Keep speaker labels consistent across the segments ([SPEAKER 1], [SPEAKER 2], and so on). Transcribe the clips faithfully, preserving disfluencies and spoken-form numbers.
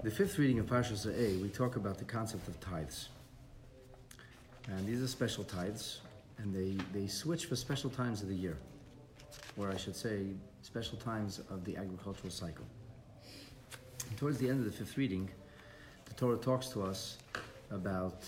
[SPEAKER 1] The fifth reading of Parshas A, we talk about the concept of tithes. And these are special tithes, and they, they switch for special times of the year, or I should say, special times of the agricultural cycle. And towards the end of the fifth reading, the Torah talks to us about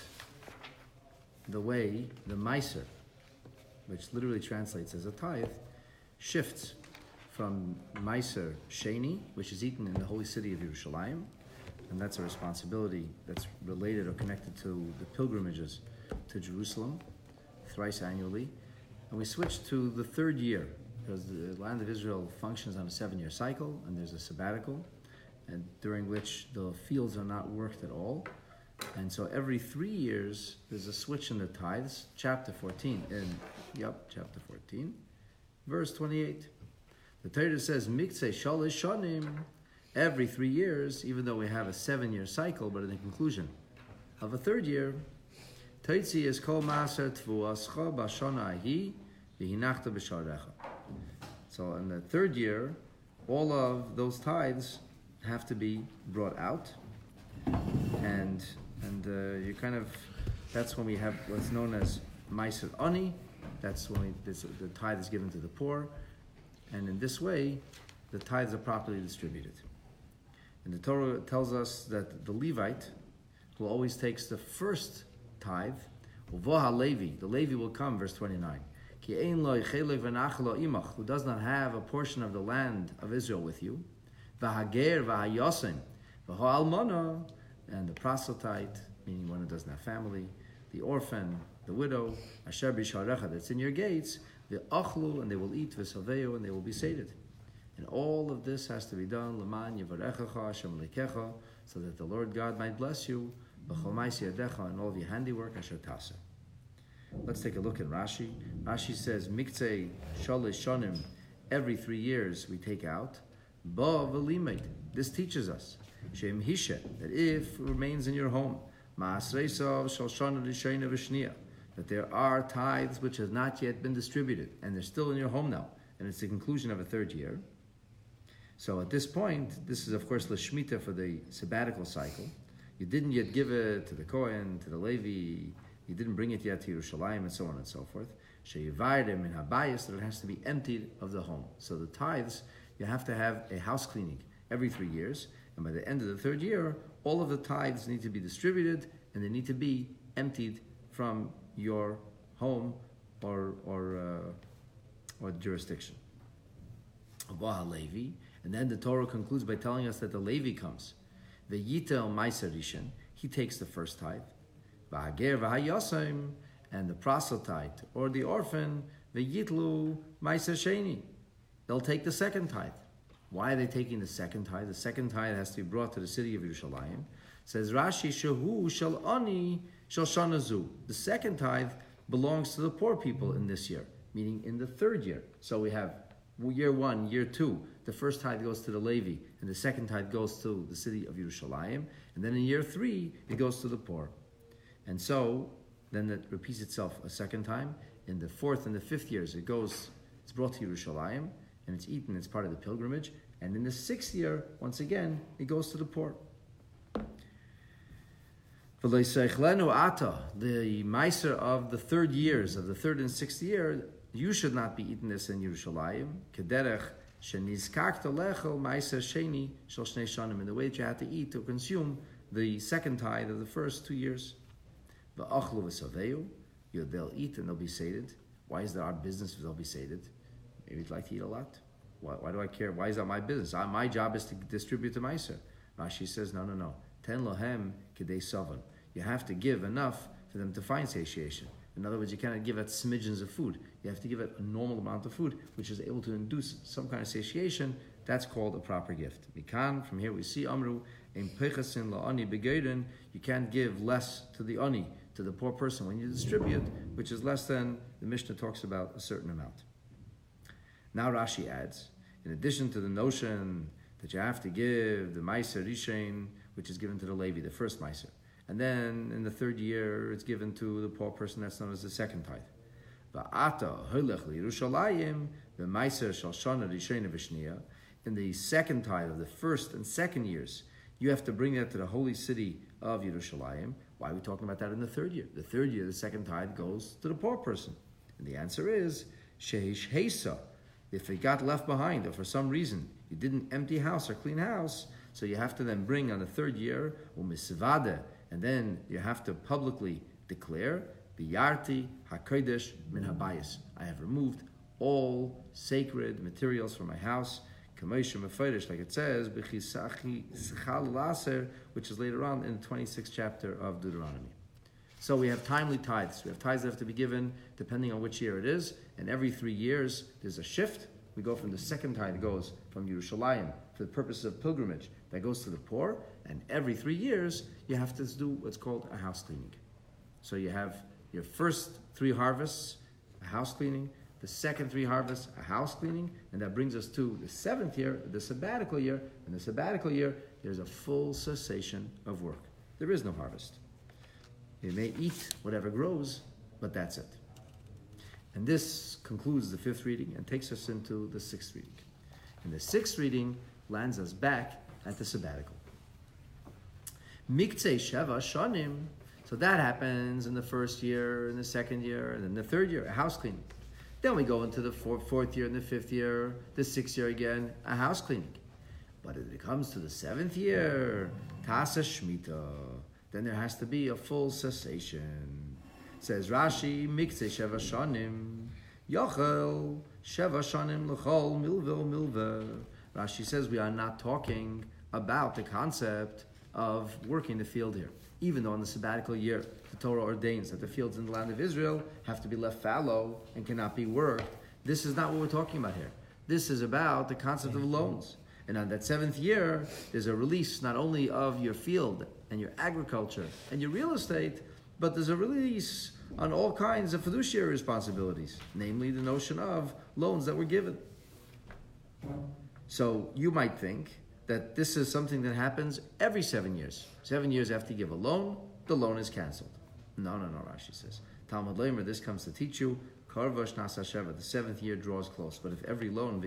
[SPEAKER 1] the way the Meiser, which literally translates as a tithe, shifts from Meiser Sheni, which is eaten in the holy city of Yerushalayim, and that's a responsibility that's related or connected to the pilgrimages to Jerusalem thrice annually. And we switch to the third year, because the land of Israel functions on a seven-year cycle, and there's a sabbatical, and during which the fields are not worked at all. And so every three years, there's a switch in the tithes. Chapter fourteen, in, yep, chapter fourteen, verse twenty-eight. The Torah says, Miktzeh shalish shanim, every three years, even though we have a seven-year cycle, but in the conclusion of a third year, Toitzi is kol maser tvuascha b'shana ahi v'hinachta b'sharecha. So in the third year, all of those tithes have to be brought out, and and uh, you kind of, that's when we have what's known as Meiser Ani. That's when we, this, the tithe is given to the poor, and in this way, the tithes are properly distributed. And the Torah tells us that the Levite, who always takes the first tithe, Uvoha Levi, the Levi will come, verse twenty-nine, Ki ein lo chelek v'nachlo imach, who does not have a portion of the land of Israel with you, V'hager v'hayosim, v'ha'almana, and the proselyte, meaning one who doesn't have family, the orphan, the widow, asher b'sharecha, that's in your gates, the achlu, and they will eat, v'saveu, and they will be sated. And all of this has to be done, l'man yivarechecha, Hashem lekecha, so that the Lord God might bless you, b'chol ma'aseh yadecha, and all of your handiwork, asher tasa. Let's take a look at Rashi. Rashi says, Miktzeh shalish shanim, every three years we take out, Ba v'limed. This teaches us Shem Hishe, that if it remains in your home, Ma'asreisav shal shana rishayna v'shniya, that there are tithes which have not yet been distributed, and they're still in your home now, and it's the conclusion of a third year. So at this point, this is of course the Shemitah for the sabbatical cycle. You didn't yet give it to the Kohen, to the Levi, you didn't bring it yet to Yerushalayim, and so on and so forth. Sheyivardim in Habayis, that it has to be emptied of the home. So the tithes, you have to have a house cleaning every three years, and by the end of the third year, all of the tithes need to be distributed, and they need to be emptied from your home or or uh, or jurisdiction. Levi, and then the Torah concludes by telling us that the Levi comes. The Yitel Meiser Rishon, he takes the first tithe. V'hager v'hayosim, and the proselyte or the orphan, the Yitlu Meiser Sheni, they'll take the second tithe. Why are they taking the second tithe? The second tithe has to be brought to the city of Yerushalayim. Says Rashi, Shehu shel ani shel shanazu. The second tithe belongs to the poor people in this year, meaning in the third year. So we have year one, year two. The first tithe goes to the Levi, and the second tithe goes to the city of Yerushalayim. And then in year three, it goes to the poor. And so then it repeats itself a second time. In the fourth and the fifth years, it goes, it's brought to Yerushalayim, and it's eaten, it's part of the pilgrimage. And in the sixth year, once again, it goes to the poor. The Meiser of the third years, of the third and sixth year, you should not be eating this in Yerushalayim. Kederech shenizkakta lechel Meiser sheni shel shnei shanim, in the way that you have to eat to consume the second tithe of the first two years. V'achlu v'saveu, they'll eat and they'll be sated. Why is that our business if they'll be sated? Maybe you'd like to eat a lot. Why, why do I care? Why is that my business? I, my job is to distribute the Meiser. Rashi says, no, no, no. Ten lohem k'dei savan. You have to give enough for them to find satiation. In other words, you cannot give it smidgens of food. You have to give it a normal amount of food, which is able to induce some kind of satiation. That's called a proper gift. Mikan, from here we see, Amru, in pechasin la'ani begeiden, you can't give less to the ani, to the poor person, when you distribute, which is less than the Mishnah talks about a certain amount. Now Rashi adds, in addition to the notion that you have to give the Meiser Rishon, which is given to the Levi, the first Meiser, and then in the third year it's given to the poor person, that's known as the second tithe. Va'ata holech liYerushalayim v'Meiser shel shana Rishona v'shniya. In the second tithe of the first and second years, you have to bring that to the holy city of Yerushalayim. Why are we talking about that in the third year? The third year, the second tithe goes to the poor person. And the answer is, Sheish Hesa. If it got left behind, or for some reason you didn't empty house or clean house, so you have to then bring on the third year, umisivade, and then you have to publicly declare, Biyarti HaKodesh min habayis. I have removed all sacred materials from my house, Kamosha Meforish, like it says, B'chisachi Schal Laser, which is later on in the twenty-sixth chapter of Deuteronomy. So we have timely tithes. We have tithes that have to be given depending on which year it is, and every three years there's a shift. We go from the second tithe, it goes from Yerushalayim for the purposes of pilgrimage, that goes to the poor, and every three years you have to do what's called a house cleaning. So you have your first three harvests, a house cleaning, the second three harvests, a house cleaning, and that brings us to the seventh year, the sabbatical year. In the sabbatical year, there's a full cessation of work. There is no harvest. You may eat whatever grows, but that's it. And this concludes the fifth reading and takes us into the sixth reading. And the sixth reading lands us back at the sabbatical. Miktzei Sheva Shanim. So that happens in the first year, in the second year, and then the third year, a house cleaning. Then we go into the fourth, fourth year and the fifth year, the sixth year again, a house cleaning. But if it comes to the seventh year, Tasa Shmita, then there has to be a full cessation. Says Rashi, Miktzei Sheva Shanim, Yochel, Sheva Shanim L'chol, Milvel, Milver. Rashi says we are not talking about the concept of working the field here. Even though in the sabbatical year, the Torah ordains that the fields in the land of Israel have to be left fallow and cannot be worked, this is not what we're talking about here. This is about the concept of loans. And on that seventh year, there's a release not only of your field and your agriculture and your real estate, but there's a release on all kinds of fiduciary responsibilities, namely the notion of loans that were given. So you might think that this is something that happens every seven years. Seven years after you give a loan, the loan is canceled. No, no, no, Rashi says. Talmud Leimer, this comes to teach you, Karvash Nasa Sheva, the seventh year draws close. But if every loan,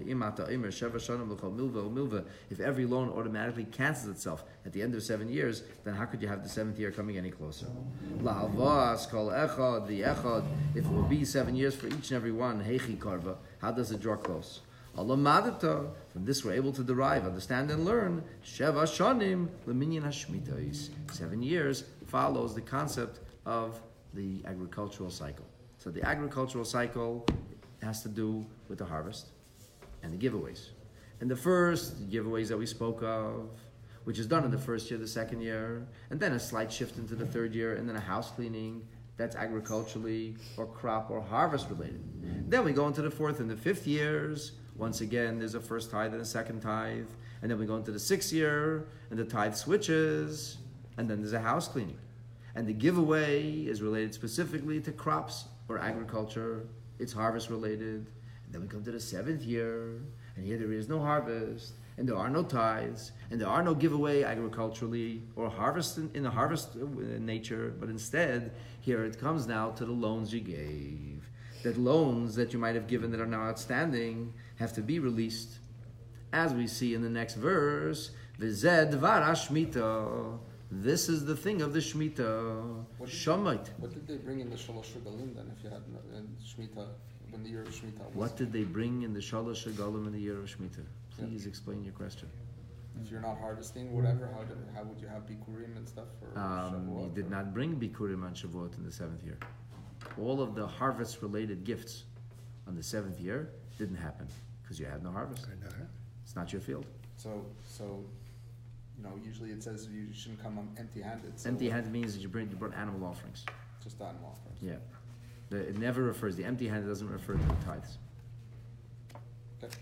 [SPEAKER 1] if every loan automatically cancels itself at the end of seven years, then how could you have the seventh year coming any closer? La'avas kol echad, the echad, if it will be seven years for each and every one, heichi karva, how does it draw close? From this we're able to derive, understand and learn, Sheva Shanim Leminyan Hashmitais. Seven years follows the concept of the agricultural cycle. So the agricultural cycle has to do with the harvest and the giveaways. And the first giveaways that we spoke of, which is done in the first year, the second year, and then a slight shift into the third year, and then a house cleaning, that's agriculturally or crop or harvest related. Then we go into the fourth and the fifth years. Once again, there's a first tithe and a second tithe. And then we go into the sixth year, and the tithe switches, and then there's a house cleaning. And the giveaway is related specifically to crops or agriculture. It's harvest related. And then we come to the seventh year, and here there is no harvest, and there are no tithes, and there are no giveaway agriculturally or harvest in, in the harvest nature, but instead, here it comes now to the loans you gave. That loans that you might have given that are now outstanding have to be released. As we see in the next verse, V'zed dvar hashmita. This is the thing of the Shemitah. Shomait.
[SPEAKER 2] What did they bring in the Shalosh Regalim then, if you had in Shemitah, when the year of Shemitah was?
[SPEAKER 1] What did they bring in the Shalosh Regalim in the year of Shemitah? Please yeah. explain your question.
[SPEAKER 2] If you're not harvesting, whatever, how did, how would you have Bikurim and stuff? For
[SPEAKER 1] um,
[SPEAKER 2] Shavuot,
[SPEAKER 1] you did
[SPEAKER 2] or?
[SPEAKER 1] not bring Bikurim on Shavuot in the seventh year. All of the harvest-related gifts on the seventh year didn't happen because you had no harvest. It's not your field.
[SPEAKER 2] So, so, you know, usually it says you shouldn't come empty-handed. So
[SPEAKER 1] empty-handed means that you bring you brought animal offerings.
[SPEAKER 2] Just animal offerings.
[SPEAKER 1] Yeah, the, it never refers. The empty-handed doesn't refer to the tithes.
[SPEAKER 2] Okay.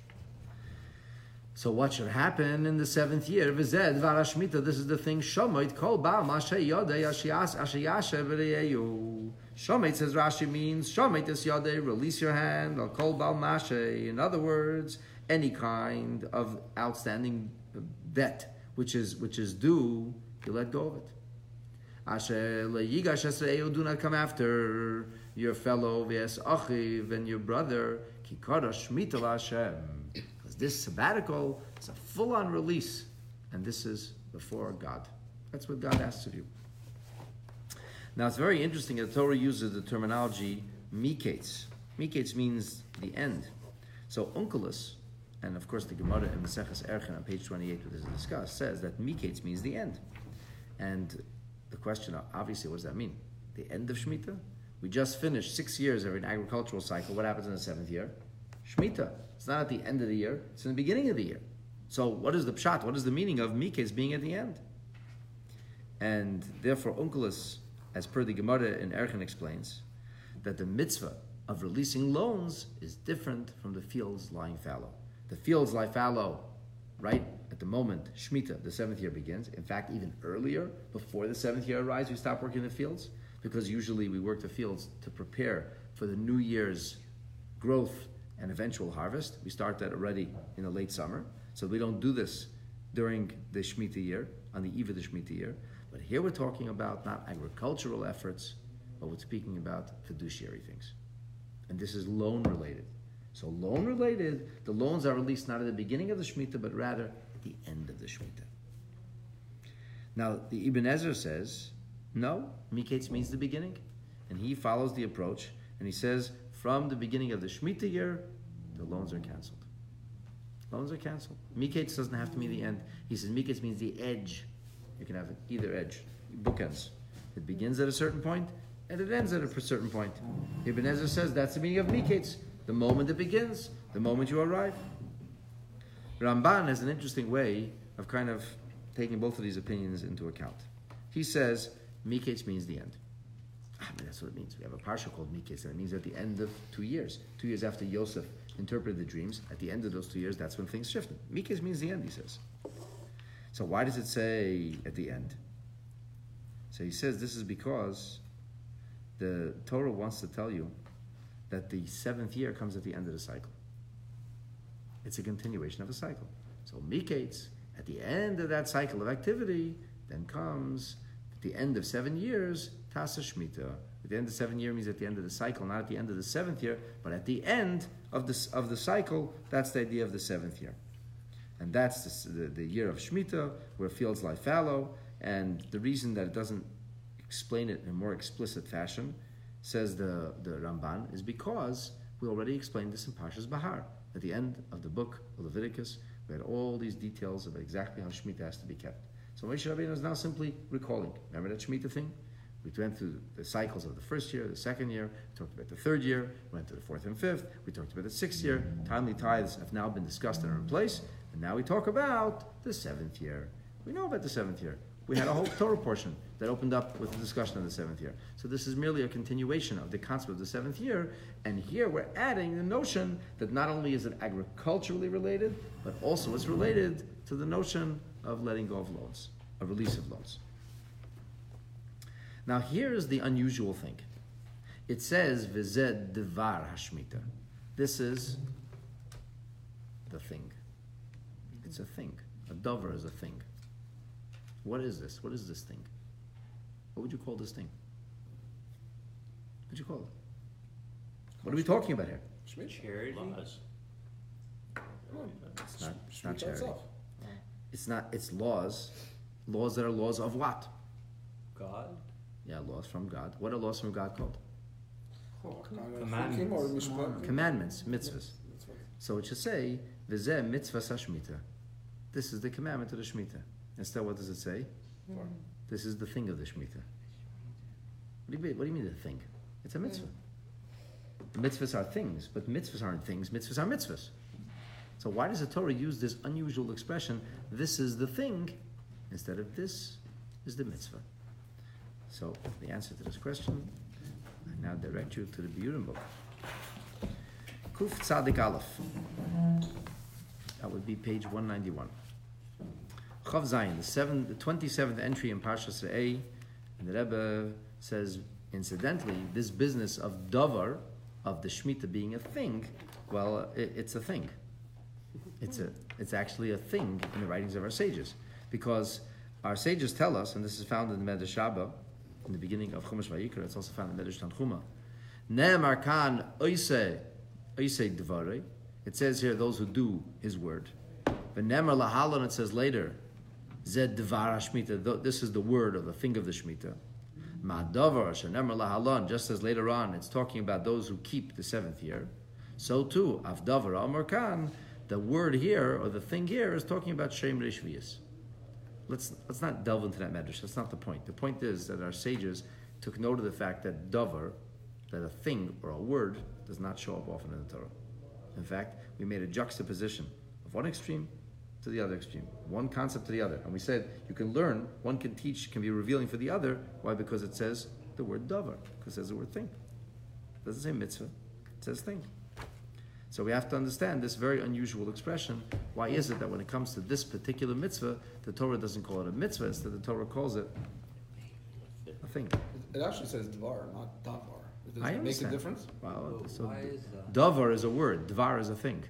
[SPEAKER 1] So what should happen in the seventh year? V'zed varashmita. This is the thing. Shomoit kol ba mashay yodei ashiyas ashiyashe v'reyeyu. Shomet, says Rashi, means Shomet is yodei, release your hand, al kol bal mashay. In other words, any kind of outstanding debt which is which is due, you let go of it. Asher leyigash esreyu, do not come after your fellow v'es achiv and your brother kikara shmita Hashem, because this sabbatical is a full-on release, and this is before God. That's what God asks of you. Now it's very interesting that the Torah uses the terminology miketz. Miketz means the end. So Onkelos, and of course the Gemara in Maseches Erchin on page twenty-eight, where this is discussed, says that miketz means the end. And the question, obviously, what does that mean? The end of Shemitah? We just finished six years of an agricultural cycle. What happens in the seventh year? Shemitah. It's not at the end of the year, it's in the beginning of the year. So what is the pshat? What is the meaning of miketz being at the end? And therefore, Onkelos, as per the Gemara in Erchin, explains that the mitzvah of releasing loans is different from the fields lying fallow. The fields lie fallow right at the moment Shemitah, the seventh year, begins. In fact, even earlier, before the seventh year arrives, we stop working the fields, because usually we work the fields to prepare for the new year's growth and eventual harvest. We start that already in the late summer. So we don't do this during the Shemitah year, on the eve of the Shemitah year. But here we're talking about not agricultural efforts, but we're speaking about fiduciary things. And this is loan related. So loan related, the loans are released not at the beginning of the Shemitah, but rather at the end of the Shemitah. Now, the Ibn Ezra says, no, miketz means the beginning. And he follows the approach, and he says, from the beginning of the Shemitah year, the loans are canceled. Loans are canceled. Miketz doesn't have to mean the end. He says miketz means the edge. You can have either edge, bookends. It begins at a certain point, and it ends at a certain point. Ibn Ezra says that's the meaning of miketz. The moment it begins, the moment you arrive. Ramban has an interesting way of kind of taking both of these opinions into account. He says miketz means the end. I mean, that's what it means. We have a parsha called miketz, and it means at the end of two years. Two years after Yosef interpreted the dreams, at the end of those two years, that's when things shifted. Miketz means the end, he says. So why does it say at the end? So he says this is because the Torah wants to tell you that the seventh year comes at the end of the cycle. It's a continuation of a cycle. So miketz, at the end of that cycle of activity, then comes at the end of seven years, Tasa Shemitah. At the end of seven year means at the end of the cycle, not at the end of the seventh year, but at the end of the, of the cycle. That's the idea of the seventh year. And that's the, the, the year of Shemitah, where fields lie fallow. And the reason that it doesn't explain it in a more explicit fashion, says the, the Ramban, is because we already explained this in Parshas Bahar. At the end of the book of Leviticus, we had all these details about exactly how Shemitah has to be kept. So Moshe Rabbeinu is now simply recalling. Remember that Shemitah thing? We went through the cycles of the first year, the second year, we talked about the third year, we went to the fourth and fifth, we talked about the sixth year. Timely tithes have now been discussed and are in place, and now we talk about the seventh year. We know about the seventh year. We had a whole Torah portion that opened up with the discussion of the seventh year. So this is merely a continuation of the concept of the seventh year, and here we're adding the notion that not only is it agriculturally related, but also it's related to the notion of letting go of loans, a release of loans. Now here's the unusual thing. It says, V'zed devar hashmita. This is the thing. It's a thing. A dover is a thing. What is this? What is this thing? What would you call this thing? What would you call it? What are we talking about here?
[SPEAKER 3] Charity. Laws.
[SPEAKER 1] It's not, it's not charity. It's not, it's laws. Laws that are laws of what?
[SPEAKER 3] God.
[SPEAKER 1] Yeah, laws from God. What are laws from God called?
[SPEAKER 3] Commandments.
[SPEAKER 1] Commandments, mitzvahs. So it should say, V'zeh mitzvah hashmita. This is the commandment of the Shemitah. Instead, what does it say?
[SPEAKER 2] What?
[SPEAKER 1] This is the thing of the Shemitah. What do you mean, what do you mean the thing? It's a mitzvah. The mitzvahs are things, but mitzvahs aren't things. Mitzvahs are mitzvahs. So why does the Torah use this unusual expression, this is the thing, instead of this is the mitzvah? So the answer to this question, I now direct you to the Biyurim book. Kuf Tzadik Aleph. That would be page one ninety-one. Chav Zayin, the, seven, the twenty-seventh entry in Parshas Re'eh, and the Rebbe says, incidentally, this business of davar, of the Shemitah being a thing, well, it, it's a thing. It's a, it's actually a thing in the writings of our sages, because our sages tell us, and this is found in the Medrash Rabbah, in the beginning of Chumash Vayikra, it's also found in Medrash Tanchuma. Ne'emar kan oiseh, oiseh dvarei. It says here, those who do his word. But Ne'emar lahalon, it says later, Zed Dvar HaShmita, this is the word or the thing of the Shemitah. Ma'davar shenemar lahalon, just as later on it's talking about those who keep the seventh year. So too, Avdavar Amar Kan, the word here or the thing here is talking about Shem Rishvius. Let's let's not delve into that medrash. That's not the point. The point is that our sages took note of the fact that davar, that a thing or a word, does not show up often in the Torah. In fact, we made a juxtaposition of one extreme to the other extreme, one concept to the other. And we said you can learn, one can teach, can be revealing for the other. Why? Because it says the word davar, because it says the word thing. It doesn't say mitzvah, it says thing. So we have to understand this very unusual expression. Why is it that when it comes to this particular mitzvah, the Torah doesn't call it a mitzvah, instead the Torah calls it a thing?
[SPEAKER 2] It actually says dvar, not davar. Does
[SPEAKER 1] I
[SPEAKER 2] it make a
[SPEAKER 1] understand.
[SPEAKER 2] difference?
[SPEAKER 1] Well, so
[SPEAKER 3] Why is that?
[SPEAKER 1] davar is a word, dvar is a thing.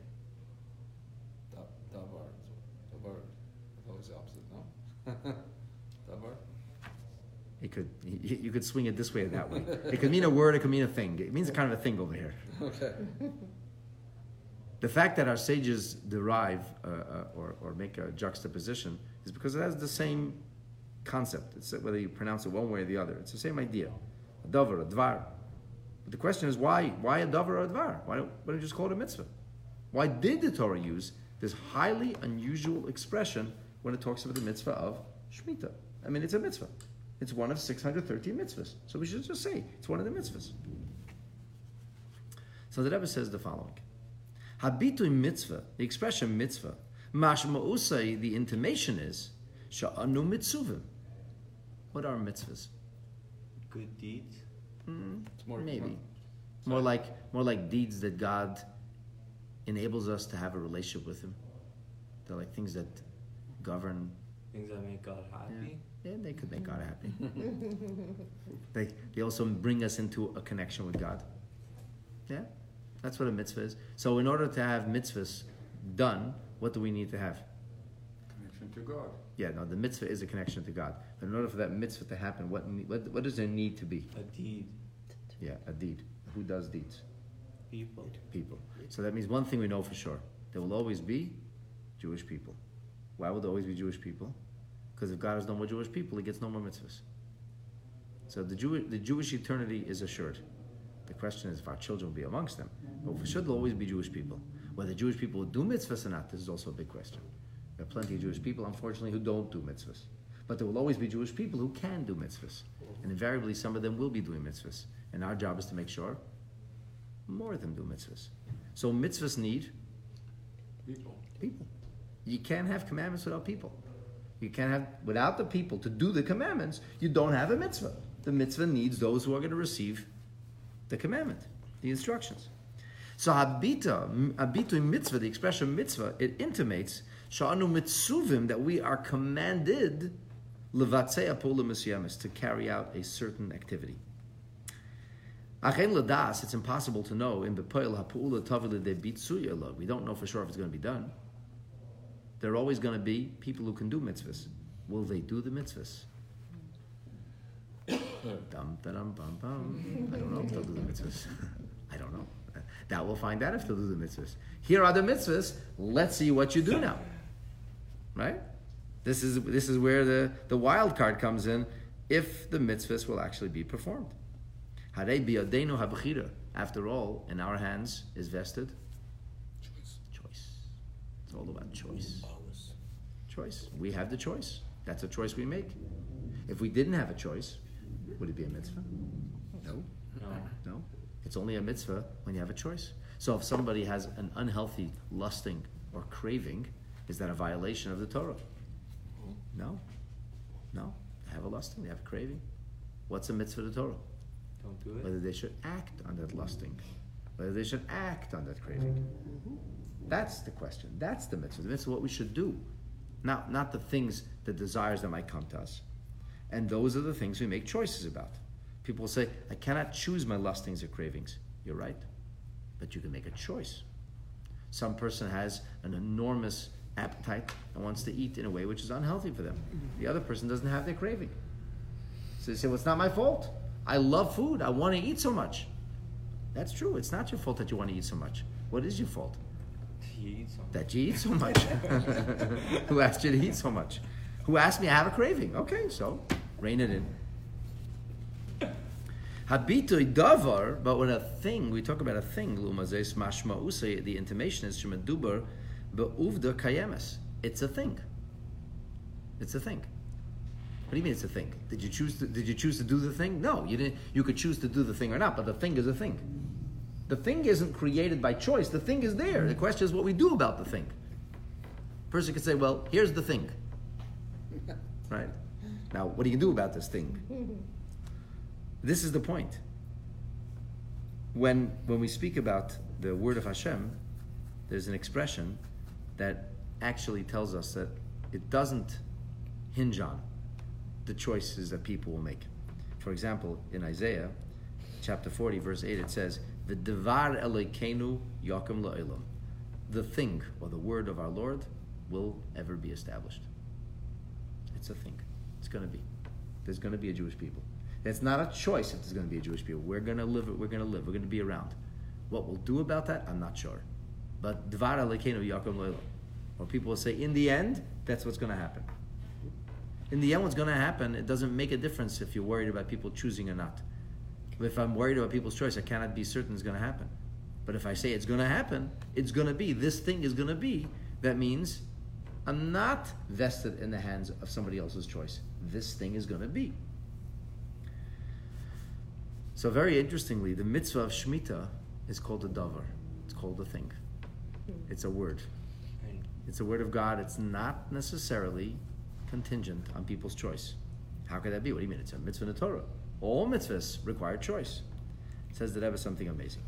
[SPEAKER 2] Da- Davar. Davar. It's always the opposite, no? Davar.
[SPEAKER 1] It could you you could swing it this way or that way. It could mean a word, it could mean a thing. It means kind of a thing over here.
[SPEAKER 2] Okay.
[SPEAKER 1] The fact that our sages derive uh, uh, or, or make a juxtaposition is because it has the same concept. It's whether you pronounce it one way or the other. It's the same idea. A davar, a dvar. But the question is why? Why a davar or a dvar? Why don't, why don't you just call it a mitzvah? Why did the Torah use this highly unusual expression when it talks about the mitzvah of Shemitah? I mean, it's a mitzvah. It's one of six hundred thirteen mitzvahs. So we should just say it's one of the mitzvahs. So the Rebbe says the following. Habitui mitzvah, the expression mitzvah, mashma'usai, the intimation is, sha'anu mitzuvim. What are mitzvahs?
[SPEAKER 3] Good deeds.
[SPEAKER 1] Mm,
[SPEAKER 2] It's more
[SPEAKER 1] maybe.
[SPEAKER 2] more-
[SPEAKER 1] More like, more like deeds that God enables us to have a relationship with Him. They're like things that govern.
[SPEAKER 3] Things that make God happy.
[SPEAKER 1] Yeah, they could make God happy. they, they also bring us into a connection with God. Yeah, that's what a mitzvah is. So in order to have mitzvahs done, what do we need to have?
[SPEAKER 4] Connection to God.
[SPEAKER 1] Yeah, no, the mitzvah is a connection to God. But in order for that mitzvah to happen, what, ne- what, what does there need to be?
[SPEAKER 3] A deed.
[SPEAKER 1] Yeah, a deed. Who does deeds?
[SPEAKER 3] People.
[SPEAKER 1] People. So that means one thing we know for sure. There will always be Jewish people. Why will there always be Jewish people? Because if God has no more Jewish people, He gets no more mitzvahs. So the, Jew, the Jewish eternity is assured. The question is if our children will be amongst them. But for sure, there'll always be Jewish people. Whether Jewish people will do mitzvahs or not, this is also a big question. There are plenty of Jewish people, unfortunately, who don't do mitzvahs. But there will always be Jewish people who can do mitzvahs. And invariably, some of them will be doing mitzvahs. And our job is to make sure more of them do mitzvahs. So mitzvahs need
[SPEAKER 4] People.
[SPEAKER 1] people. You can't have commandments without people. You can't have, without the people to do the commandments, you don't have a mitzvah. The mitzvah needs those who are going to receive the commandment, the instructions. So habita, habitu mitzvah, the expression mitzvah, it intimates sha'anu mitzuvim, that we are commanded levatzea pula mesyamis, to carry out a certain activity. Achen ladas, it's impossible to know in bepoil ha'pu'ula tavile de bitsuya lo. We don't know for sure if it's going to be done. There are always going to be people who can do mitzvahs. Will they do the mitzvahs? Dum, da-dum, bum, bum. I don't know if they'll do the mitzvahs. I don't know. That we'll find out if they'll do the mitzvahs. Here are the mitzvahs. Let's see what you do now. Right? This is this is where the, the wild card comes in, if the mitzvahs will actually be performed. Harei biyadenu habechira. After all, in our hands is vested
[SPEAKER 2] Choice.
[SPEAKER 1] choice. It's all about choice. Choice. We have the choice. That's a choice we make. If we didn't have a choice, would it be a mitzvah? No.
[SPEAKER 3] No.
[SPEAKER 1] No. It's only a mitzvah when you have a choice. So if somebody has an unhealthy lusting or craving, is that a violation of the Torah? No. No. They have a lusting, they have a craving. What's a mitzvah of the Torah?
[SPEAKER 3] Don't do it.
[SPEAKER 1] Whether they should act on that lusting, whether they should act on that craving. That's the question. That's the mitzvah. The mitzvah is what we should do. Not, not the things, the desires that might come to us. And those are the things we make choices about. People say, I cannot choose my lustings or cravings. You're right. But you can make a choice. Some person has an enormous appetite and wants to eat in a way which is unhealthy for them. The other person doesn't have their craving. So they say, well, it's not my fault. I love food. I want to eat so much. That's true. It's not your fault that you want to eat so much. What is your fault?
[SPEAKER 3] You eat something.
[SPEAKER 1] That you eat so much. Who asked you to eat so much? Who asked me? I have a craving. Okay, so rein it in. Habitui davar, but when a thing, we talk about a thing, lumazes mashma'usay, the intimation is shemadubar be'uvda kayemes. It's a thing. It's a thing. What do you mean it's a thing? Did you choose to, did you choose to do the thing? No, you didn't. You could choose to do the thing or not, but the thing is a thing. The thing isn't created by choice. The thing is there. The question is what we do about the thing. A person could say, well, here's the thing. Right? Now, what do you do about this thing? This is the point. When when we speak about the word of Hashem, there's an expression that actually tells us that it doesn't hinge on the choices that people will make. For example, in Isaiah chapter forty, verse eight, it says, "V'devar Elokeinu yakum la'olam." The thing, or the word of our Lord, will ever be established. It's a thing. It's going to be. There's going to be a Jewish people. It's not a choice if there's going to be a Jewish people. We're going to live. We're going to live. We're going to be around. What we'll do about that, I'm not sure. But Dvar Elokeinu yakum la'olam. Or people will say, in the end, that's what's going to happen. In the end, what's going to happen, it doesn't make a difference if you're worried about people choosing or not. If I'm worried about people's choice, I cannot be certain it's going to happen. But if I say it's going to happen, it's going to be. This thing is going to be. That means I'm not vested in the hands of somebody else's choice. This thing is going to be. So very interestingly, the mitzvah of Shemitah is called a davar. It's called a thing. It's a word. It's a word of God. It's not necessarily contingent on people's choice. How could that be? What do you mean? It's a mitzvah in the Torah. All mitzvahs require choice. It says that ever something amazing.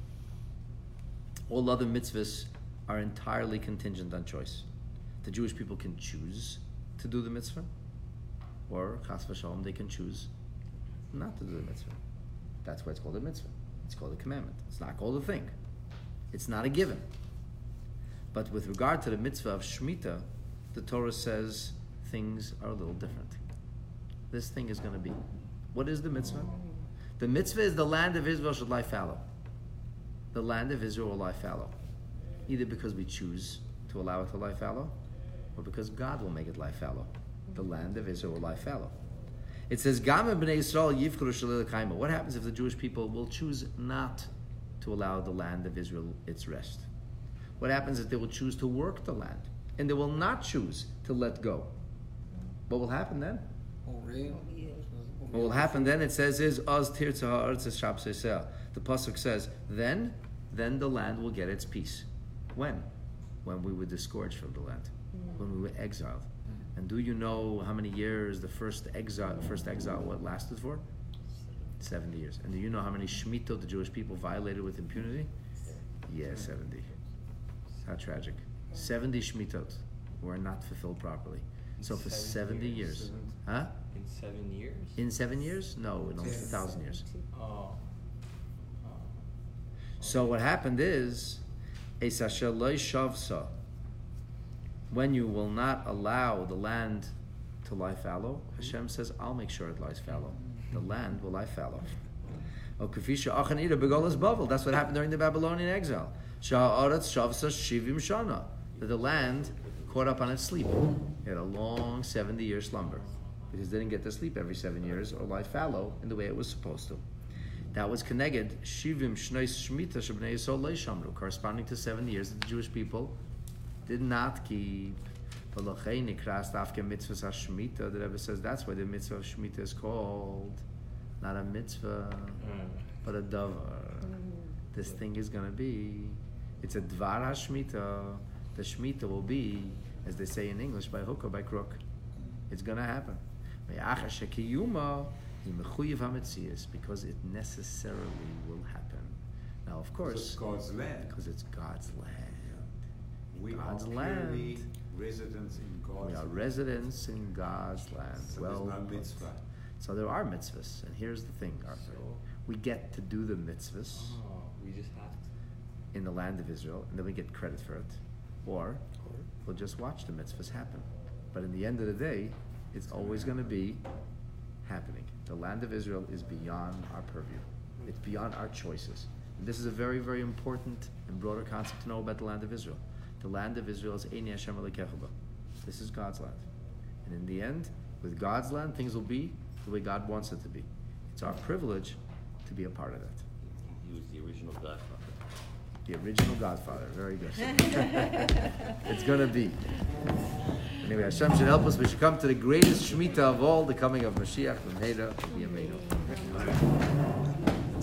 [SPEAKER 1] All other mitzvahs are entirely contingent on choice. The Jewish people can choose to do the mitzvah, or chas v'shalom, they can choose not to do the mitzvah. That's why it's called a mitzvah. It's called a commandment. It's not called a thing. It's not a given. But with regard to the mitzvah of Shemitah, the Torah says things are a little different. This thing is going to be. What is the mitzvah? The mitzvah is the land of Israel should lie fallow. The land of Israel will lie fallow. Either because we choose to allow it to lie fallow, or because God will make it lie fallow. The land of Israel will lie fallow. It says, Gam b'nei Yisrael yivchru shalei l'kaima. What happens if the Jewish people will choose not to allow the land of Israel its rest? What happens if they will choose to work the land and they will not choose to let go? What will happen then? What will happen then? It says is Oz tirtza ha'aretz shab seiseh. The pasuk says, then, then the land will get its peace. When? When we were disgorged from the land, when we were exiled. And do you know how many years the first exile, first exile, what lasted for? Seventy years. And do you know how many shmitot the Jewish people violated with impunity? Yeah, seventy. How tragic. Seventy shmitot were not fulfilled properly. So for seventy years, huh?
[SPEAKER 3] In seven years?
[SPEAKER 1] In seven years? No, in almost a thousand years.
[SPEAKER 3] Oh. Oh.
[SPEAKER 1] So what happened is, Es asher lo shavsa, when you will not allow the land to lie fallow, Hashem says, I'll make sure it lies fallow. The land will lie fallow. Oh, kafisha achan ira begolas Bavel. That's what happened during the Babylonian exile. Sha'aretz shavsa shivim shana. That the land caught up on its sleep. It had a long seventy-year slumber because they didn't get to sleep every seven years or lie fallow in the way it was supposed to. That was connected shivim shneis shmita shebnei Yisrael leishamru, corresponding to seventy years that the Jewish people did not keep. The Rebbe says that's why the mitzvah of Shemitah is called not a mitzvah, but a davar. This thing is going to be. It's a dvar ha-Shemitah. The Shemitah will be, as they say in English, by hook or by crook. It's going to happen. Because it necessarily will happen. Now, of course,
[SPEAKER 4] It's God's land.
[SPEAKER 1] because it's God's land.
[SPEAKER 4] We
[SPEAKER 1] God's
[SPEAKER 4] are
[SPEAKER 1] land.
[SPEAKER 4] purely residents in God's
[SPEAKER 1] We are
[SPEAKER 4] land.
[SPEAKER 1] residents in God's land.
[SPEAKER 4] So
[SPEAKER 1] well,
[SPEAKER 4] there's no
[SPEAKER 1] put.
[SPEAKER 4] mitzvah.
[SPEAKER 1] So there are mitzvahs, and here's the thing, Arthur.
[SPEAKER 3] So,
[SPEAKER 1] We get to do the mitzvahs
[SPEAKER 3] oh, we just have to.
[SPEAKER 1] in the land of Israel, and then we get credit for it. Or we'll just watch the mitzvahs happen. But in the end of the day, it's always going to be happening. The land of Israel is beyond our purview. It's beyond our choices. And this is a very, very important and broader concept to know about the land of Israel. The land of Israel is Eini Hashem Elokecha Ba. This is God's land. And And in the end, with God's land, things will be the way God wants it to be. It's our privilege to be a part of that.
[SPEAKER 3] He was the original Godfather.
[SPEAKER 1] The original Godfather. Very good. It's gonna be. Anyway, Hashem should help us. We should come to the greatest Shemitah of all, the coming of Mashiach. From Heda to be Amen.